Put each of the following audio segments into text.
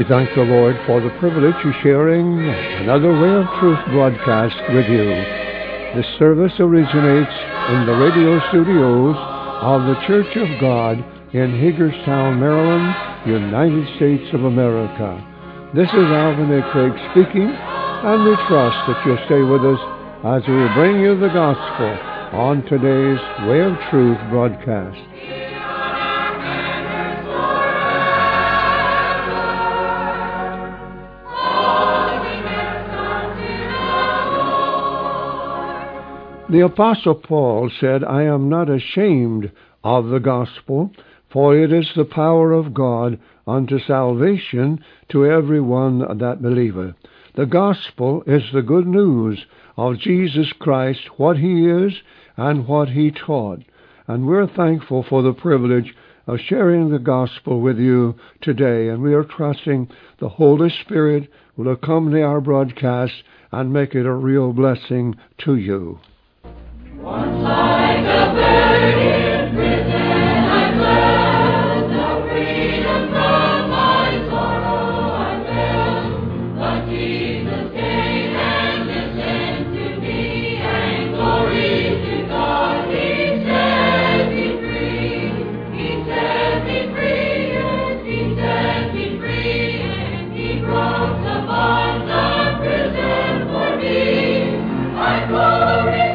We thank the Lord for the privilege of sharing another Way of Truth broadcast with you. This service originates in the radio studios of the Church of God in Hagerstown, Maryland, United States of America. This is Alvin A. Craig speaking, and we trust that you'll stay with us as we bring you the gospel on today's Way of Truth broadcast. The Apostle Paul said, "I am not ashamed of the gospel, for it is the power of God unto salvation to every one that believeth." The gospel is the good news of Jesus Christ, what he is and what he taught. And we're thankful for the privilege of sharing the gospel with you today. And we are trusting the Holy Spirit will accompany our broadcast and make it a real blessing to you. Once like a bird in prison I fled, no freedom from my sorrow I felt. But Jesus came and listened to me, and glory to God, He set me free. He set me free, yes, He set me free, and He broke the bonds of prison for me. I glorify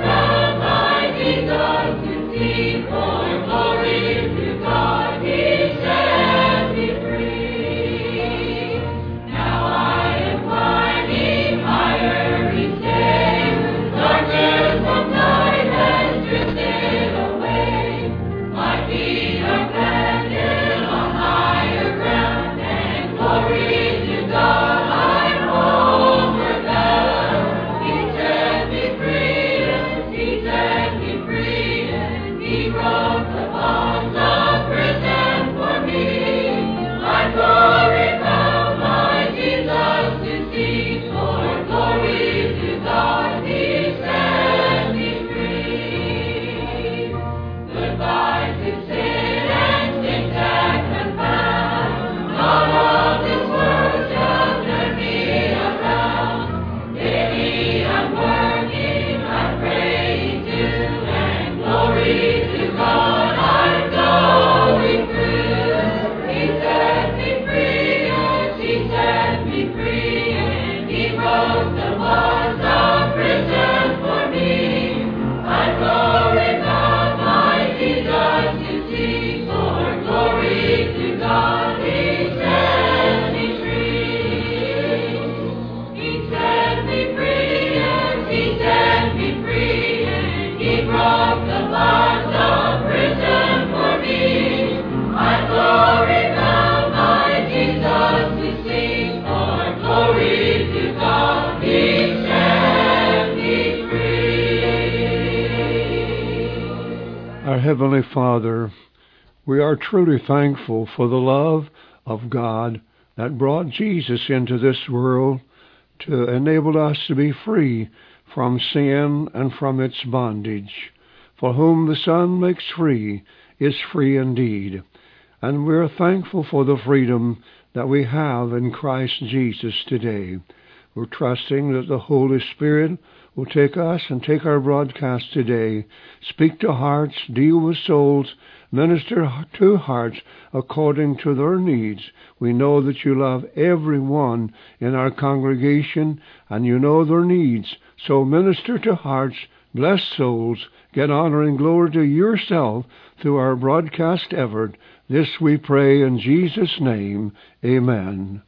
Heavenly Father, we are truly thankful for the love of God that brought Jesus into this world to enable us to be free from sin and from its bondage. For whom the Son makes free is free indeed. And we're thankful for the freedom that we have in Christ Jesus today. We're trusting that the Holy Spirit will take us and take our broadcast today, speak to hearts, deal with souls, minister to hearts according to their needs. We know that you love everyone in our congregation, and you know their needs. So minister to hearts, bless souls, get honor and glory to yourself through our broadcast effort. This we pray in Jesus' name. Amen.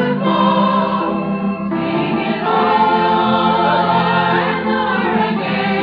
Again.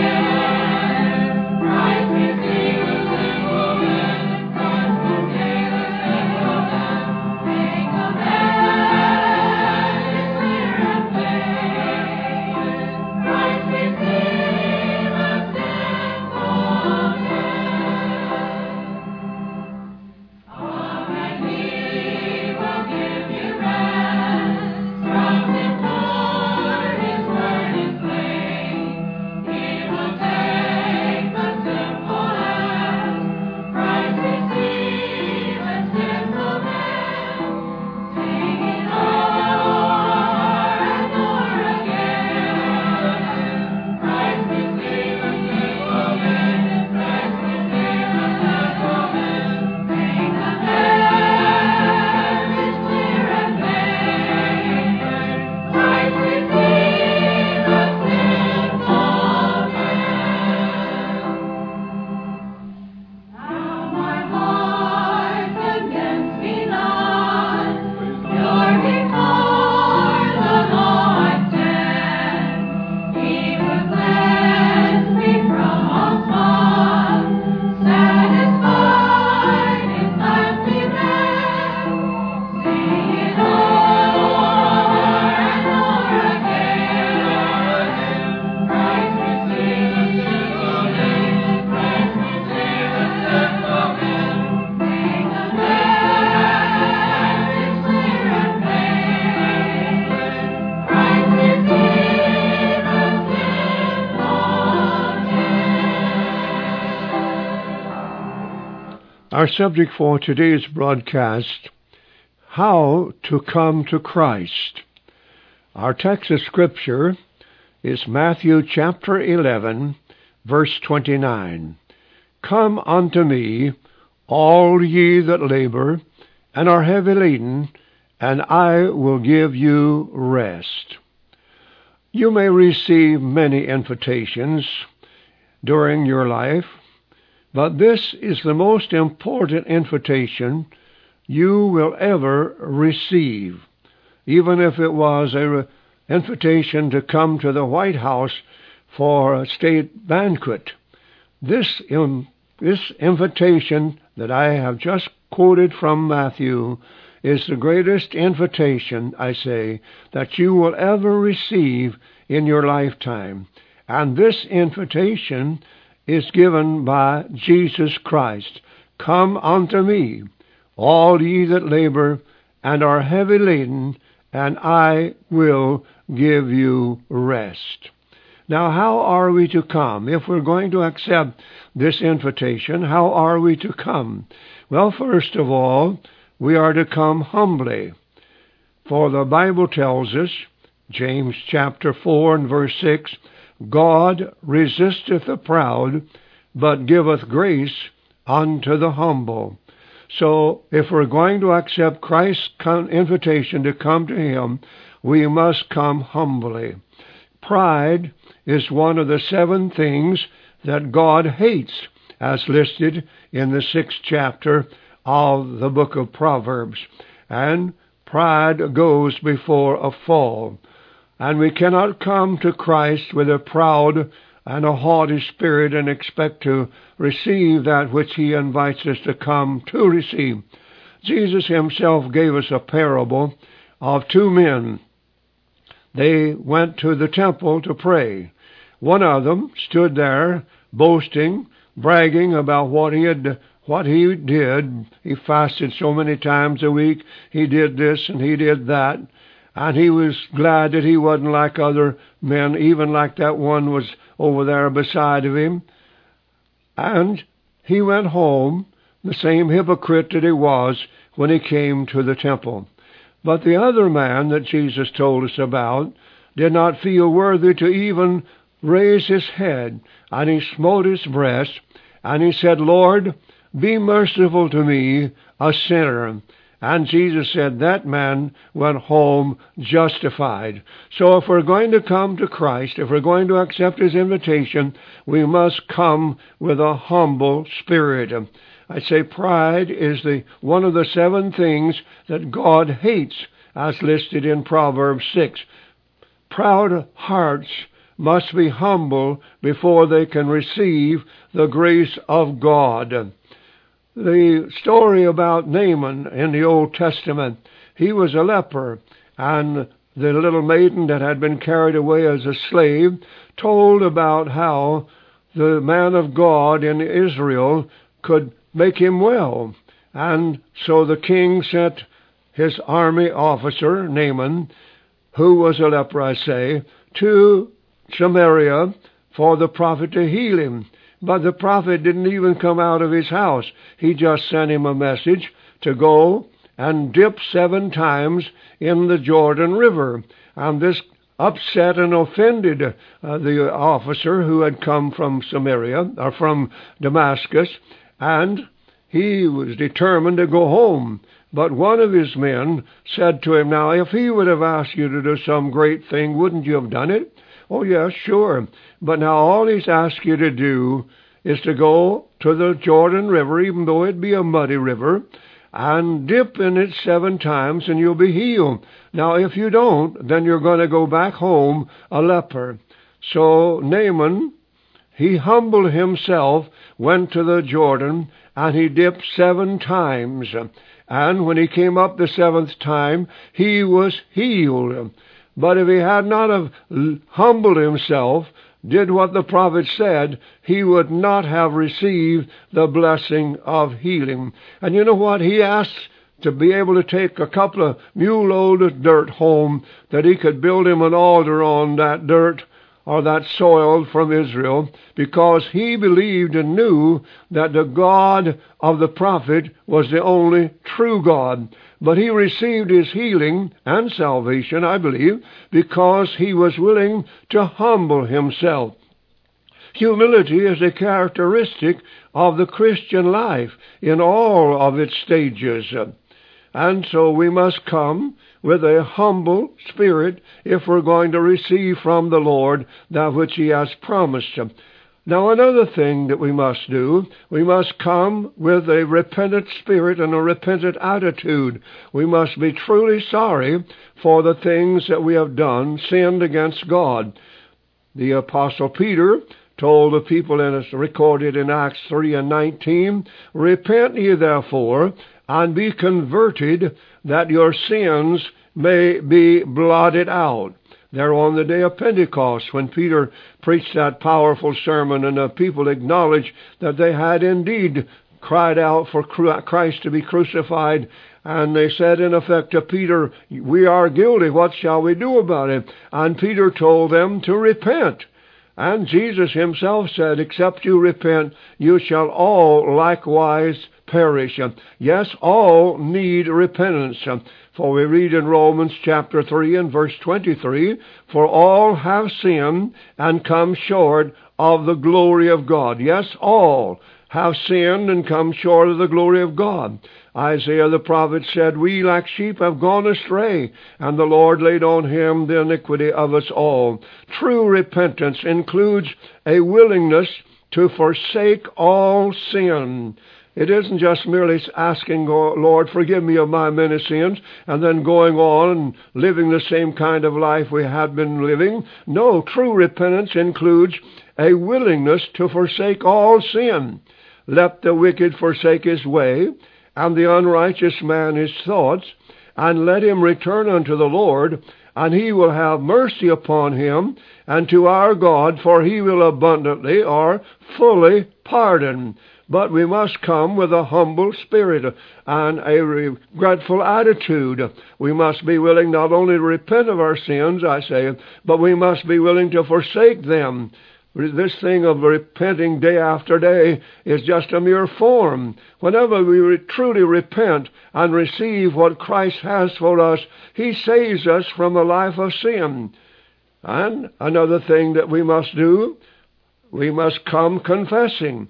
Our subject for today's broadcast, how to come to Christ. Our text of Scripture is Matthew chapter 11, verse 29. Come unto me, all ye that labor and are heavy laden, and I will give you rest. You may receive many invitations during your life, but this is the most important invitation you will ever receive, even if it was an invitation to come to the White House for a state banquet. This invitation that I have just quoted from Matthew is the greatest invitation, I say, that you will ever receive in your lifetime. And this invitation is given by Jesus Christ. Come unto me, all ye that labor and are heavy laden, and I will give you rest. Now, how are we to come? If we're going to accept this invitation, how are we to come? Well, first of all, we are to come humbly. For the Bible tells us, James chapter 4 and verse 6, God resisteth the proud, but giveth grace unto the humble. So, if we're going to accept Christ's invitation to come to Him, we must come humbly. Pride is one of the 7 things that God hates, as listed in the 6th chapter of the book of Proverbs. And pride goes before a fall. And we cannot come to Christ with a proud and a haughty spirit and expect to receive that which He invites us to come to receive. Jesus Himself gave us a parable of 2 men. They went to the temple to pray. One of them stood there boasting, bragging about what he did. He fasted so many times a week. He did this and he did that. And he was glad that he wasn't like other men, even like that one was over there beside of him. And he went home, the same hypocrite that he was when he came to the temple. But the other man that Jesus told us about did not feel worthy to even raise his head, and he smote his breast, and he said, Lord, be merciful to me, a sinner. And Jesus said that man went home justified. So if we're going to come to Christ, if we're going to accept His invitation, we must come with a humble spirit. I say pride is one of the 7 things that God hates, as listed in Proverbs 6. Proud hearts must be humble before they can receive the grace of God. The story about Naaman in the Old Testament, he was a leper, and the little maiden that had been carried away as a slave told about how the man of God in Israel could make him well. And so the king sent his army officer, Naaman, who was a leper, I say, to Samaria for the prophet to heal him. But the prophet didn't even come out of his house. He just sent him a message to go and dip 7 times in the Jordan River. And this upset and offended the officer who had come from Samaria, or from Damascus, and he was determined to go home. But one of his men said to him, now, if he would have asked you to do some great thing, wouldn't you have done it? Oh, yes, sure. But now all he's asked you to do is to go to the Jordan River, even though it be a muddy river, and dip in it 7 times and you'll be healed. Now, if you don't, then you're going to go back home a leper. So Naaman, he humbled himself, went to the Jordan, and he dipped 7 times. And when he came up the 7th time, he was healed. But if he had not have humbled himself, did what the prophet said, he would not have received the blessing of healing. And you know what? He asked to be able to take a couple of mule loads of dirt home, that he could build him an altar on that dirt, or that soil from Israel, because he believed and knew that the God of the prophet was the only true God. But he received his healing and salvation, I believe, because he was willing to humble himself. Humility is a characteristic of the Christian life in all of its stages. And so we must come with a humble spirit if we're going to receive from the Lord that which he has promised. Now, another thing that we must do, we must come with a repentant spirit and a repentant attitude. We must be truly sorry for the things that we have done, sinned against God. The Apostle Peter told the people, and it's recorded in Acts 3:19, "Repent ye therefore, and be converted, that your sins may be blotted out." There on the day of Pentecost, when Peter preached that powerful sermon, and the people acknowledged that they had indeed cried out for Christ to be crucified, and they said in effect to Peter, "We are guilty, what shall we do about it?" And Peter told them to repent. And Jesus himself said, "Except you repent, you shall all likewise perish." Yes, all need repentance. For we read in Romans chapter 3 and verse 23, "For all have sinned and come short of the glory of God." Yes, all have sinned and come short of the glory of God. Isaiah the prophet said, "We like sheep have gone astray, and the Lord laid on him the iniquity of us all." True repentance includes a willingness to forsake all sin. It isn't just merely asking, "Lord, forgive me of my many sins," and then going on and living the same kind of life we had been living. No, true repentance includes a willingness to forsake all sin. "Let the wicked forsake his way, and the unrighteous man his thoughts, and let him return unto the Lord, and he will have mercy upon him, and to our God, for he will abundantly," or fully, "pardon." But we must come with a humble spirit and a regretful attitude. We must be willing not only to repent of our sins, I say, but we must be willing to forsake them. This thing of repenting day after day is just a mere form. Whenever we truly repent and receive what Christ has for us, he saves us from a life of sin. And another thing that we must do, we must come confessing.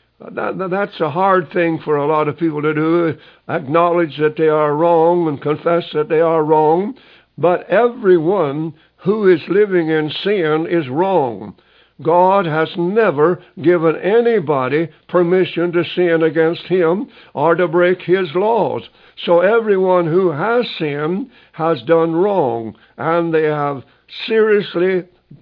That's a hard thing for a lot of people to do, acknowledge that they are wrong and confess that they are wrong. But everyone who is living in sin is wrong. God has never given anybody permission to sin against him or to break his laws. So everyone who has sinned has done wrong, and they have seriously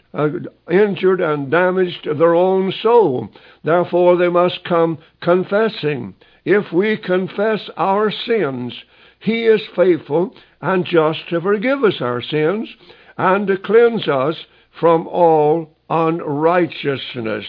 injured and damaged their own soul. Therefore they must come confessing. If we confess our sins, he is faithful and just to forgive us our sins and to cleanse us from all unrighteousness.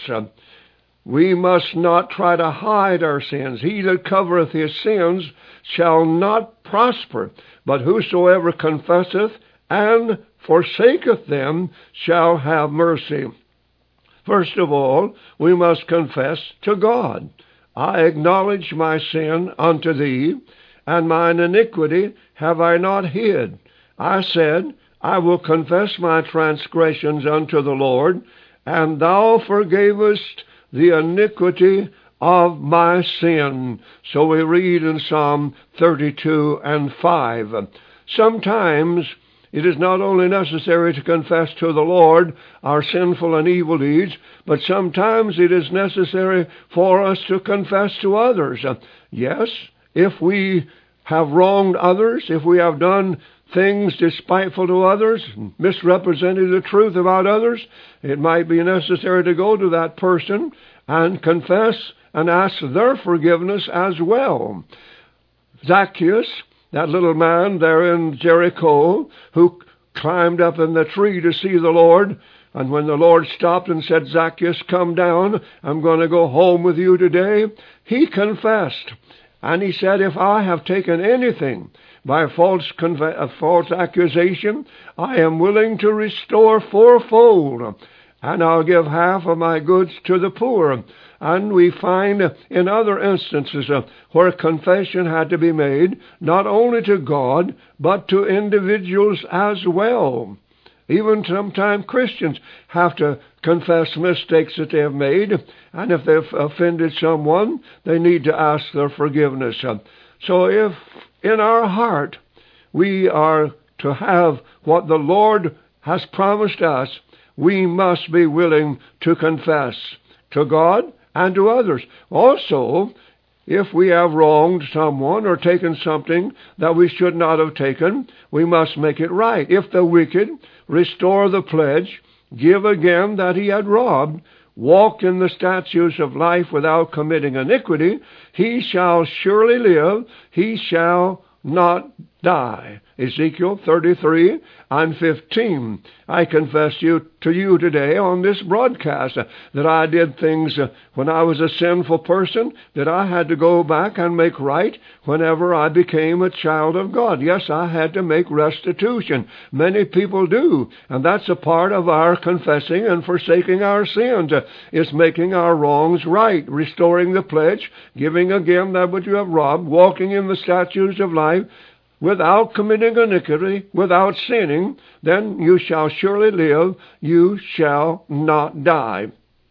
We must not try to hide our sins. "He that covereth his sins shall not prosper, but whosoever confesseth and forsaketh them shall have mercy." First of all, we must confess to God. "I acknowledge my sin unto thee, and mine iniquity have I not hid. I said, I will confess my transgressions unto the Lord, and thou forgavest the iniquity of my sin." So we read in Psalm 32 and 5. Sometimes it is not only necessary to confess to the Lord our sinful and evil deeds, but sometimes it is necessary for us to confess to others. Yes, if we have wronged others, if we have done things despiteful to others, misrepresented the truth about others, it might be necessary to go to that person and confess and ask their forgiveness as well. Zacchaeus, that little man there in Jericho, who climbed up in the tree to see the Lord, and when the Lord stopped and said, "Zacchaeus, come down, I'm going to go home with you today," he confessed. And he said, "If I have taken anything by false accusation, I am willing to restore fourfold." and I'll give half of my goods to the poor. And we find in other instances where confession had to be made, not only to God, but to individuals as well. Even sometimes Christians have to confess mistakes that they have made, and if they've offended someone, they need to ask their forgiveness. So if in our heart we are to have what the Lord has promised us, we must be willing to confess to God and to others. Also, if we have wronged someone or taken something that we should not have taken, we must make it right. If the wicked restore the pledge, give again that he had robbed, walk in the statutes of life without committing iniquity, he shall surely live, he shall not die. Ezekiel 33 and 15. I confess to you today on this broadcast that I did things when I was a sinful person that I had to go back and make right whenever I became a child of God. Yes, I had to make restitution. Many people do, and that's a part of our confessing and forsaking our sins, is making our wrongs right, restoring the pledge, giving again that which you have robbed, walking in the statutes of life, without committing iniquity, without sinning, then you shall surely live, you shall not die.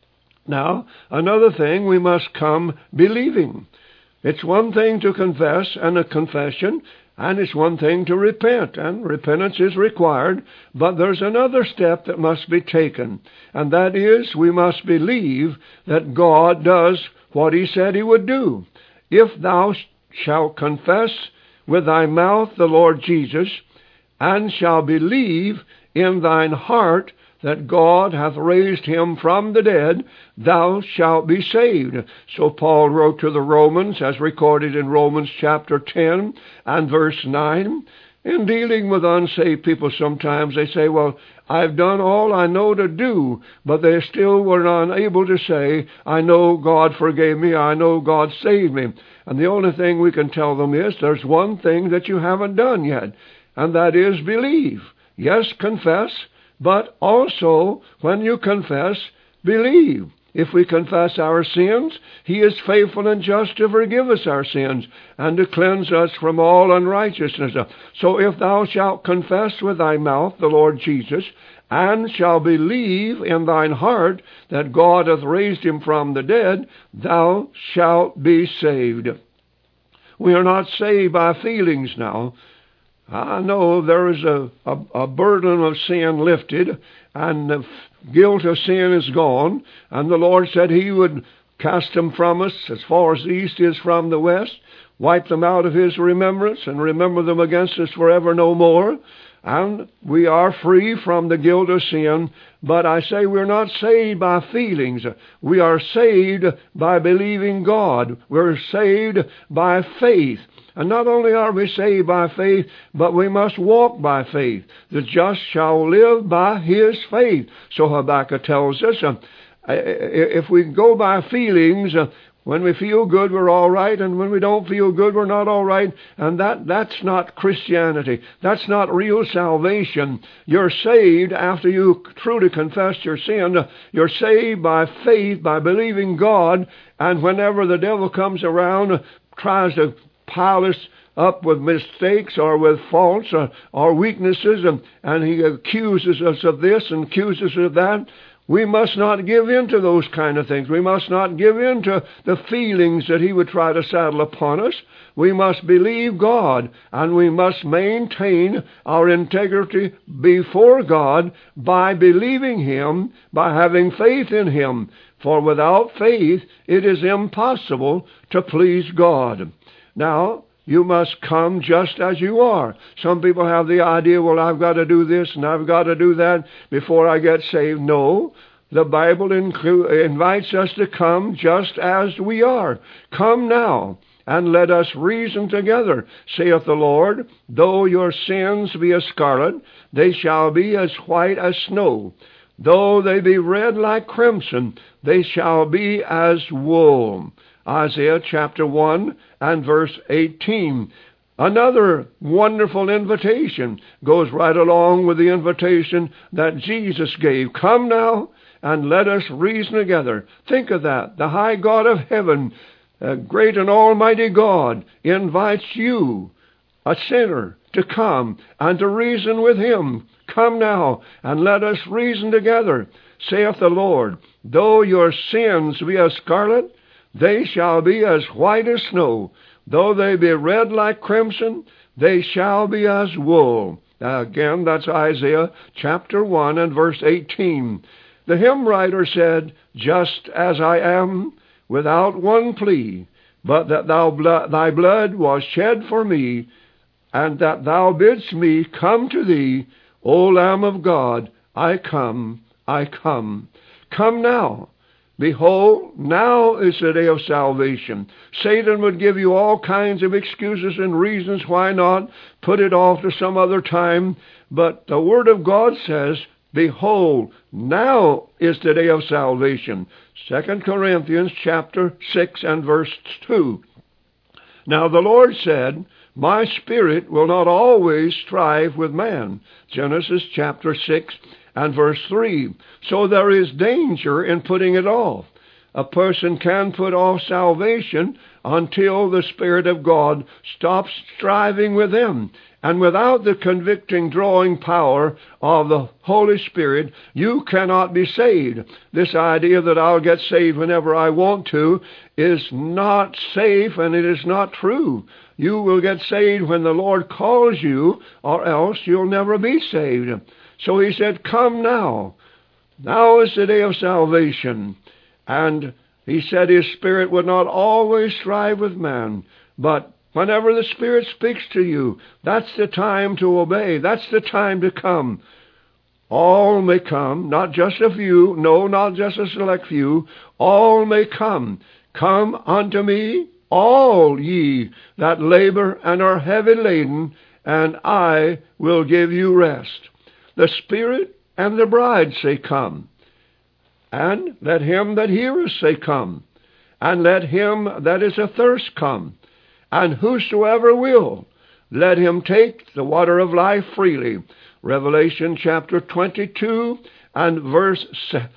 Now, another thing, we must come believing. It's one thing to confess and a confession, and it's one thing to repent, and repentance is required, but there's another step that must be taken, and that is we must believe that God does what He said He would do. If thou shalt confess with thy mouth the Lord Jesus, and shall believe in thine heart that God hath raised him from the dead, thou shalt be saved. So Paul wrote to the Romans, as recorded in Romans chapter 10 and verse 9. In dealing with unsaved people, sometimes they say, well, I've done all I know to do, but they still were unable to say, I know God forgave me, I know God saved me. And the only thing we can tell them is, there's one thing that you haven't done yet, and that is believe. Yes, confess, but also, when you confess, believe. If we confess our sins, He is faithful and just to forgive us our sins and to cleanse us from all unrighteousness. So if thou shalt confess with thy mouth the Lord Jesus, and shall believe in thine heart that God hath raised him from the dead, thou shalt be saved. We are not saved by feelings now. I know there is a burden of sin lifted, and the guilt of sin is gone, and the Lord said He would cast them from us as far as the east is from the west, wipe them out of His remembrance, and remember them against us forever no more. And we are free from the guilt of sin, but I say we're not saved by feelings. We are saved by believing God. We're saved by faith. And not only are we saved by faith, but we must walk by faith. The just shall live by his faith. So Habakkuk tells us, if we go by feelings, when we feel good, we're all right, and when we don't feel good, we're not all right. And that's not Christianity. That's not real salvation. You're saved after you truly confess your sin. You're saved by faith, by believing God, and whenever the devil comes around, tries to pile us up with mistakes or with faults or weaknesses, and he accuses us of this and accuses us of that, we must not give in to those kind of things. We must not give in to the feelings that he would try to saddle upon us. We must believe God, and we must maintain our integrity before God by believing Him, by having faith in Him. For without faith, it is impossible to please God. Now, you must come just as you are. Some people have the idea, well, I've got to do this and I've got to do that before I get saved. No, the Bible invites us to come just as we are. Come now, and let us reason together, saith the Lord. Though your sins be as scarlet, they shall be as white as snow. Though they be red like crimson, they shall be as wool. Isaiah chapter 1 and verse 18. Another wonderful invitation goes right along with the invitation that Jesus gave. Come now and let us reason together. Think of that. The high God of heaven, great and almighty God, invites you, a sinner, to come and to reason with him. Come now, and let us reason together. Saith the Lord, though your sins be as scarlet, they shall be as white as snow. Though they be red like crimson, they shall be as wool. Again, that's Isaiah chapter 1 and verse 18. The hymn writer said, just as I am, without one plea, but that thy blood was shed for me, and that thou bidst me come to thee, O Lamb of God, I come, I come. Come now. Behold, now is the day of salvation. Satan would give you all kinds of excuses and reasons why not. Put it off to some other time. But the Word of God says, behold, now is the day of salvation. 2 Corinthians chapter 6 and verse 2. Now the Lord said, my spirit will not always strive with man. Genesis chapter 6 and verse 3. So there is danger in putting it off. A person can put off salvation until the Spirit of God stops striving with him. And without the convicting, drawing power of the Holy Spirit, you cannot be saved. This idea that I'll get saved whenever I want to is not safe, and it is not true. You will get saved when the Lord calls you, or else you'll never be saved. So he said, come now. Now is the day of salvation. And he said his Spirit would not always strive with man, but whenever the Spirit speaks to you, that's the time to obey. That's the time to come. All may come, not just a few, no, not just a select few. All may come. Come unto me, all ye that labor and are heavy laden, and I will give you rest. The Spirit and the bride say, come. And let him that heareth say, come. And let him that is athirst come. And whosoever will, let him take the water of life freely. Revelation chapter 22 and verse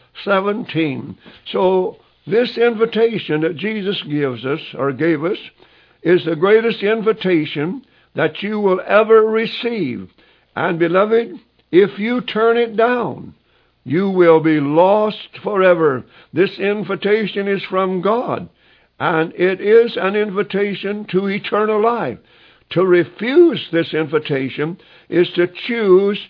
17. So this invitation that Jesus gives us, or gave us, is the greatest invitation that you will ever receive. And beloved, if you turn it down, you will be lost forever. This invitation is from God, and it is an invitation to eternal life. To refuse this invitation is to choose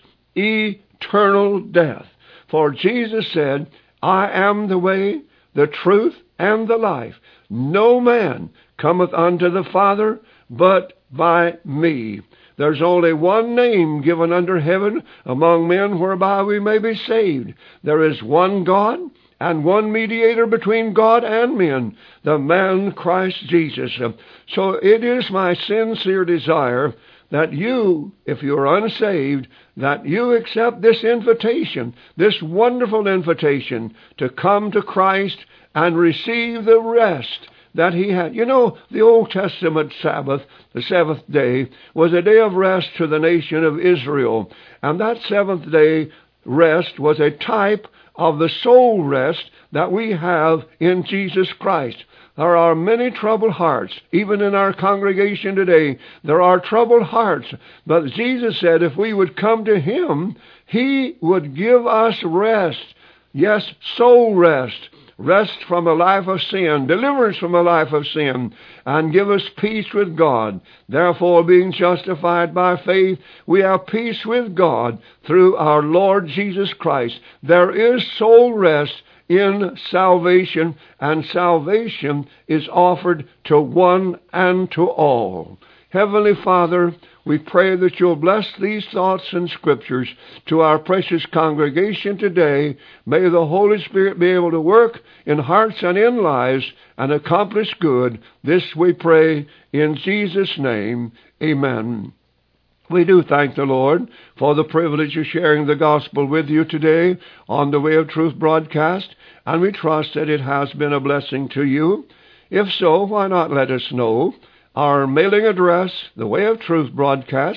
eternal death. For Jesus said, I am the way, the truth, and the life. No man cometh unto the Father but by me. There's only one name given under heaven among men whereby we may be saved. There is one God and one mediator between God and men, the man Christ Jesus. So it is my sincere desire that you, if you're unsaved, that you accept this invitation, this wonderful invitation to come to Christ and receive the rest that he had. You know, the Old Testament Sabbath, the seventh day, was a day of rest to the nation of Israel. And that seventh day rest was a type of the soul rest that we have in Jesus Christ. There are many troubled hearts. Even in our congregation today, there are troubled hearts. But Jesus said if we would come to him, he would give us rest. Yes, soul rest. Rest from a life of sin, deliverance from a life of sin, and give us peace with God. Therefore, being justified by faith, we have peace with God through our Lord Jesus Christ. There is soul rest in salvation, and salvation is offered to one and to all. Heavenly Father, we pray that you'll bless these thoughts and scriptures to our precious congregation today. May the Holy Spirit be able to work in hearts and in lives and accomplish good. This we pray in Jesus' name. Amen. We do thank the Lord for the privilege of sharing the gospel with you today on the Way of Truth broadcast, and we trust that it has been a blessing to you. If so, why not let us know? Our mailing address, the Way of Truth broadcast,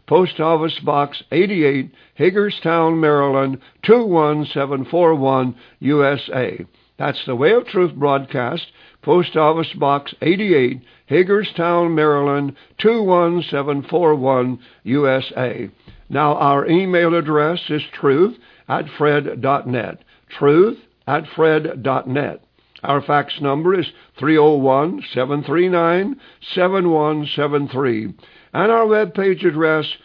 Post Office Box 88, Hagerstown, Maryland, 21741, USA. That's the Way of Truth broadcast, Post Office Box 88, Hagerstown, Maryland, 21741, USA. Now, our email address is truth@fred.net, truth@fred.net. Our fax number is 301-739-7173. And our webpage address,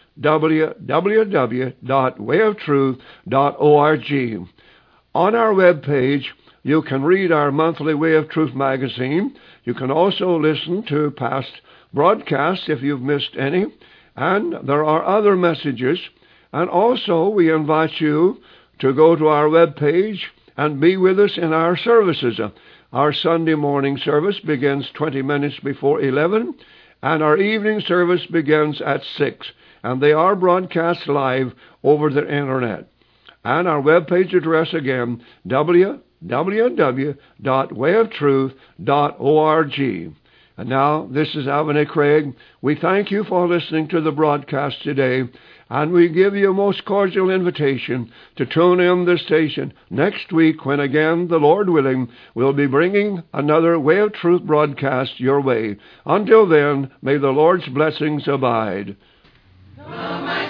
www.wayoftruth.org. On our webpage, you can read our monthly Way of Truth magazine. You can also listen to past broadcasts if you've missed any. And there are other messages. And also, we invite you to go to our webpage and be with us in our services. Our Sunday morning service begins 20 minutes before 11, and our evening service begins at 6, and they are broadcast live over the Internet. And our webpage address again, www.wayoftruth.org. And now, this is Albany Craig. We thank you for listening to the broadcast today, and we give you a most cordial invitation to tune in this station next week when again, the Lord willing, we'll be bringing another Way of Truth broadcast your way. Until then, may the Lord's blessings abide. Come